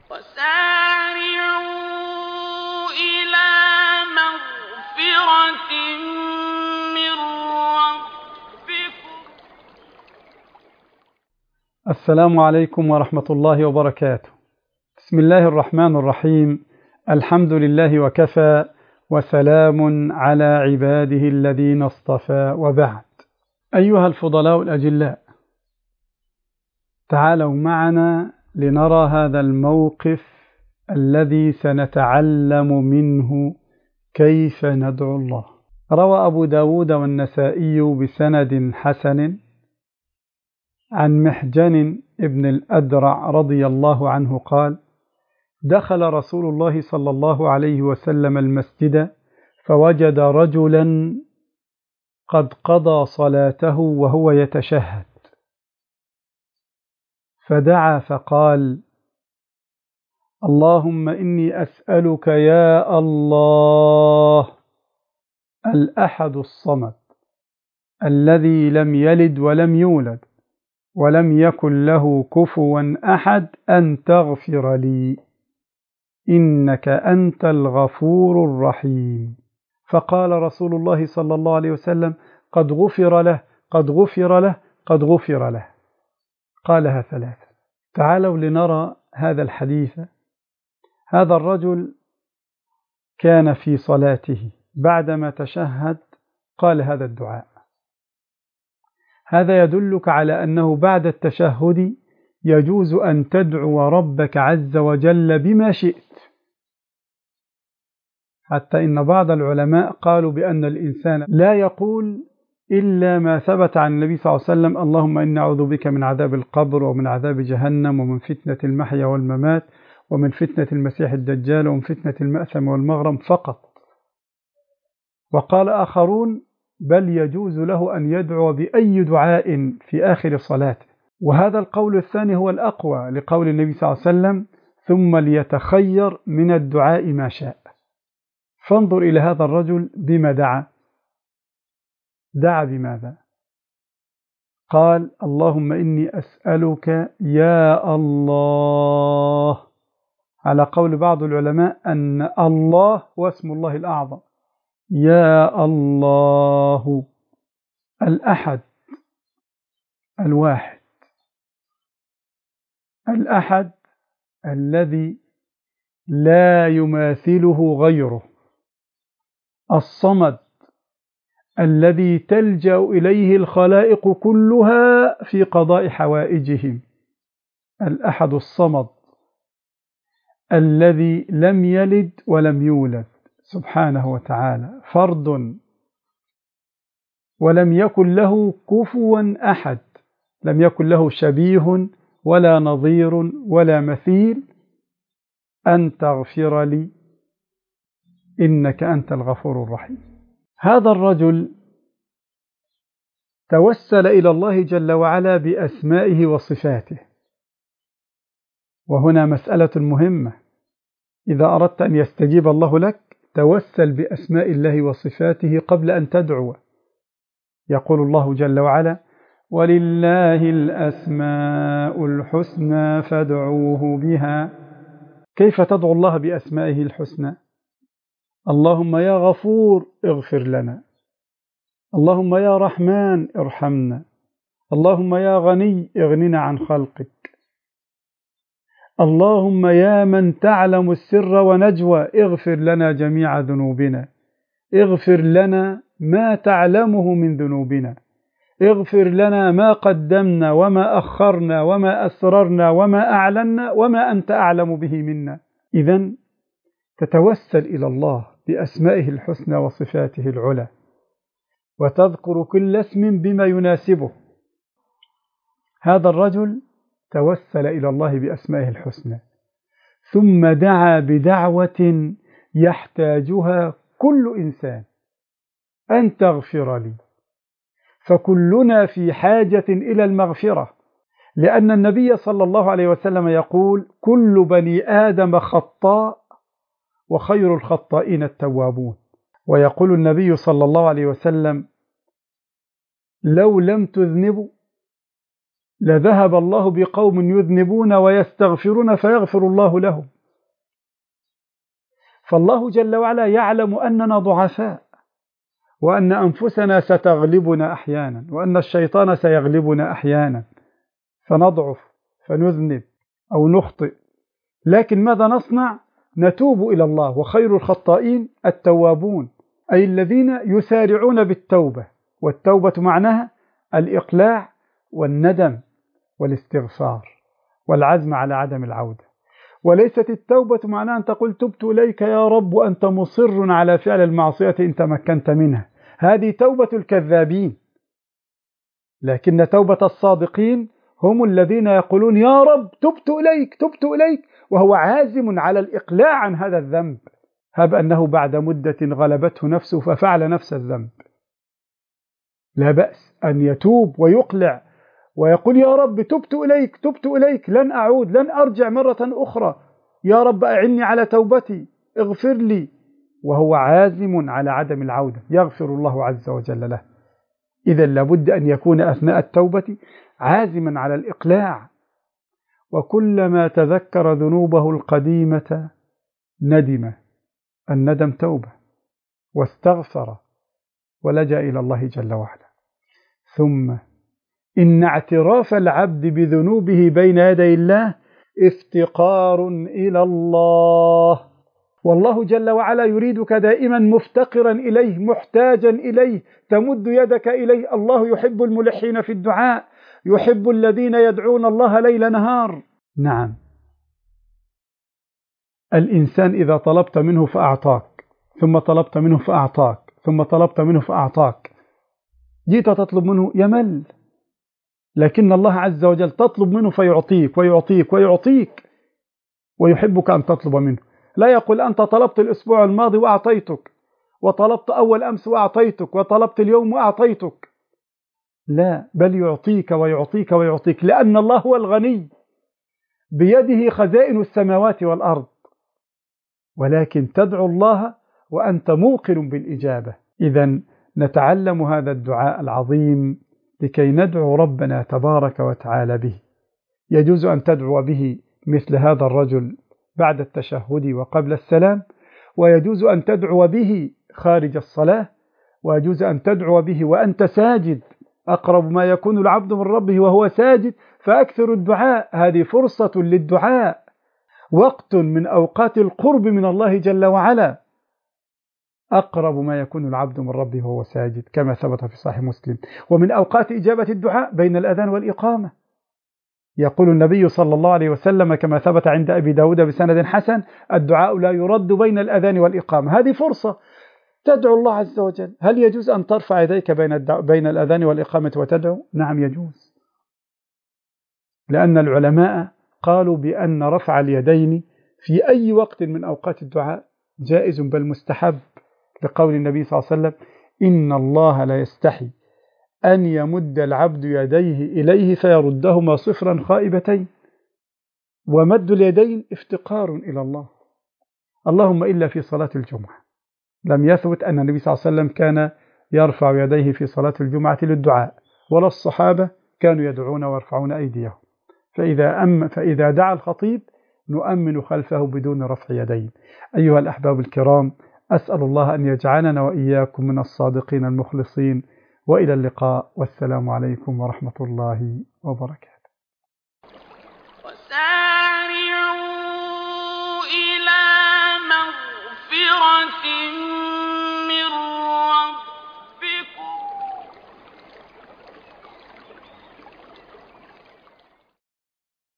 وسارعوا إلى مغفرة من ربكم. السلام عليكم ورحمة الله وبركاته. بسم الله الرحمن الرحيم. الحمد لله وكفى، وسلام على عباده الذين اصطفى، وبعد. أيها الفضلاء الأجلاء، تعالوا معنا لنرى هذا الموقف الذي سنتعلم منه كيف ندعو الله. روى أبو داود والنسائي بسند حسن عن محجن ابن الأدرع رضي الله عنه قال: دخل رسول الله صلى الله عليه وسلم المسجد فوجد رجلا قد قضى صلاته وهو يتشهد، فدعا فقال: اللهم إني أسألك يا الله الأحد الصمد الذي لم يلد ولم يولد ولم يكن له كفوا أحد أن تغفر لي إنك أنت الغفور الرحيم. فقال رسول الله صلى الله عليه وسلم: قد غفر له، قد غفر له، قد غفر له. قالها ثلاثة. تعالوا لنرى هذا الحديث. هذا الرجل كان في صلاته، بعدما تشهد قال هذا الدعاء. هذا يدلك على أنه بعد التشهد يجوز أن تدعو ربك عز وجل بما شئت، حتى إن بعض العلماء قالوا بأن الإنسان لا يقول إلا ما ثبت عن النبي صلى الله عليه وسلم: اللهم إني أعوذ بك من عذاب القبر ومن عذاب جهنم ومن فتنة المحيا والممات ومن فتنة المسيح الدجال ومن فتنة المأثم والمغرم فقط. وقال آخرون: بل يجوز له أن يدعو بأي دعاء في آخر صلاته. وهذا القول الثاني هو الأقوى، لقول النبي صلى الله عليه وسلم: ثم ليتخير من الدعاء ما شاء. فانظر إلى هذا الرجل بما دعا. دعا بماذا؟ قال: اللهم إني أسألك يا الله، على قول بعض العلماء أن الله هو اسم الله الأعظم. يا الله الأحد الواحد، الأحد الذي لا يماثله غيره، الصمد الذي تلجأ إليه الخلائق كلها في قضاء حوائجهم، الأحد الصمد الذي لم يلد ولم يولد سبحانه وتعالى، فرد ولم يكن له كفوا أحد، لم يكن له شبيه ولا نظير ولا مثيل، أن تغفر لي إنك أنت الغفور الرحيم. هذا الرجل توسل إلى الله جل وعلا بأسمائه وصفاته. وهنا مسألة مهمة: إذا أردت أن يستجيب الله لك توسل بأسماء الله وصفاته قبل أن تدعو. يقول الله جل وعلا: ولله الأسماء الحسنى فادعوه بها. كيف تدعو الله بأسمائه الحسنى؟ اللهم يا غفور اغفر لنا، اللهم يا رحمن ارحمنا، اللهم يا غني اغننا عن خلقك، اللهم يا من تعلم السر ونجوى اغفر لنا جميع ذنوبنا، اغفر لنا ما تعلمه من ذنوبنا، اغفر لنا ما قدمنا وما أخرنا وما أسررنا وما أعلنا وما أنت أعلم به منا. إذن تتوسل إلى الله بأسمائه الحسنى وصفاته العلى، وتذكر كل اسم بما يناسبه. هذا الرجل توسل إلى الله بأسمائه الحسنى، ثم دعا بدعوة يحتاجها كل إنسان: أن تغفر لي. فكلنا في حاجة إلى المغفرة، لأن النبي صلى الله عليه وسلم يقول: كل بني آدم خطاء وخير الخطائين التوابون. ويقول النبي صلى الله عليه وسلم: لو لم تذنبوا لذهب الله بقوم يذنبون ويستغفرون فيغفر الله لهم. فالله جل وعلا يعلم أننا ضعفاء، وأن أنفسنا ستغلبنا أحيانا، وأن الشيطان سيغلبنا أحيانا، فنضعف فنذنب أو نخطئ. لكن ماذا نصنع؟ نتوب إلى الله، وخير الخطائين التوابون، أي الذين يسارعون بالتوبة. والتوبة معناها الإقلاع والندم والاستغفار والعزم على عدم العودة. وليست التوبة معناها أن تقول تبت إليك يا رب وأنت مصر على فعل المعصية إن تمكنت منها، هذه توبة الكذابين. لكن توبة الصادقين هم الذين يقولون يا رب تبت إليك تبت إليك، وهو عازم على الإقلاع عن هذا الذنب، هب أنه بعد مدة غلبته نفسه ففعل نفس الذنب. لا بأس أن يتوب ويقلع ويقول يا رب تبت إليك تبت إليك، لن أعود، لن أرجع مرة أخرى، يا رب أعني على توبتي، اغفر لي، وهو عازم على عدم العودة، يغفر الله عز وجل له. إذا لابد أن يكون أثناء التوبة عازما على الإقلاع، وكلما تذكر ذنوبه القديمة ندم، الندم توبة، واستغفر ولجأ إلى الله جل وعلا. ثم إن اعتراف العبد بذنوبه بين يدي الله افتقار إلى الله، والله جل وعلا يريدك دائما مفتقرا إليه، محتاجا إليه، تمد يدك إليه. الله يحب الملحين في الدعاء، يحب الذين يدعون الله ليل نهار. نعم، الإنسان إذا طلبت منه فأعطاك، ثم طلبت منه فأعطاك، ثم طلبت منه فأعطاك، جيت تطلب منه يمل. لكن الله عز وجل تطلب منه فيعطيك ويعطيك ويعطيك، ويحبك أن تطلب منه. لا يقول أنت طلبت الأسبوع الماضي وأعطيتك، وطلبت أول أمس وأعطيتك، وطلبت اليوم وأعطيتك. لا، بل يعطيك ويعطيك ويعطيك، لأن الله هو الغني بيده خزائن السماوات والأرض. ولكن تدعو الله وأنت موقن بالإجابة. إذن نتعلم هذا الدعاء العظيم لكي ندعو ربنا تبارك وتعالى به. يجوز أن تدعو به مثل هذا الرجل بعد التشهد وقبل السلام، ويجوز أن تدعو به خارج الصلاة، ويجوز أن تدعو به وأنت ساجد، أقرب ما يكون العبد من ربه وهو ساجد، فأكثر الدعاء. هذه فرصة للدعاء، وقت من أوقات القرب من الله جل وعلا، أقرب ما يكون العبد من ربه وهو ساجد، كما ثبت في صحيح مسلم. ومن أوقات إجابة الدعاء بين الأذان والإقامة. يقول النبي صلى الله عليه وسلم كما ثبت عند أبي داود بسند حسن: الدعاء لا يرد بين الأذان والإقامة. هذه فرصة تدعو الله عز وجل. هل يجوز أن ترفع يديك بين الأذان والإقامة وتدعو؟ نعم يجوز، لأن العلماء قالوا بأن رفع اليدين في أي وقت من أوقات الدعاء جائز بل مستحب، لقول النبي صلى الله عليه وسلم: إن الله لا يستحي أن يمد العبد يديه إليه فيردهما صفرا خائبتين. ومد اليدين افتقار إلى الله، اللهم إلا في صلاة الجمعة، لم يثبت أن النبي صلى الله عليه وسلم كان يرفع يديه في صلاة الجمعة للدعاء، ولا الصحابة كانوا يدعون ويرفعون أيديهم. فإذا دعا الخطيب نؤمن خلفه بدون رفع يدين. أيها الأحباب الكرام، أسأل الله أن يجعلنا وإياكم من الصادقين المخلصين، وإلى اللقاء، والسلام عليكم ورحمة الله وبركاته. وسارعوا إلى مغفرة